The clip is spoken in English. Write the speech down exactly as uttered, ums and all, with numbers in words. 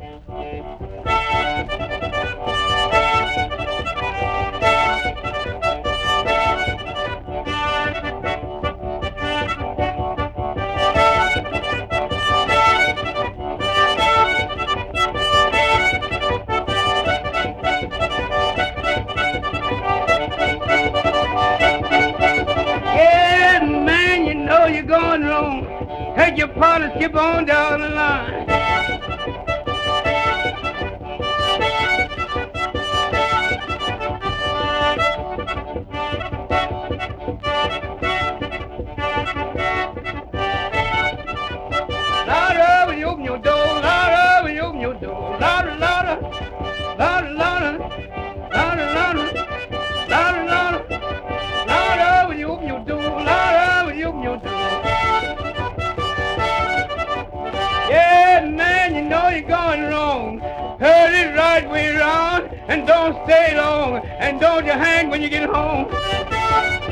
Yeah, man, you know you're going wrong. Take your partner, skip on down the line. Louder when you open your door, louder when you open your door, louder, louder, louder, louder, louder, louder, louder, louder, louder when you open your door, louder when you open your door. Yeah, man, you know you're going wrong. Turn it right way around and don't stay long and don't you hang when you get home.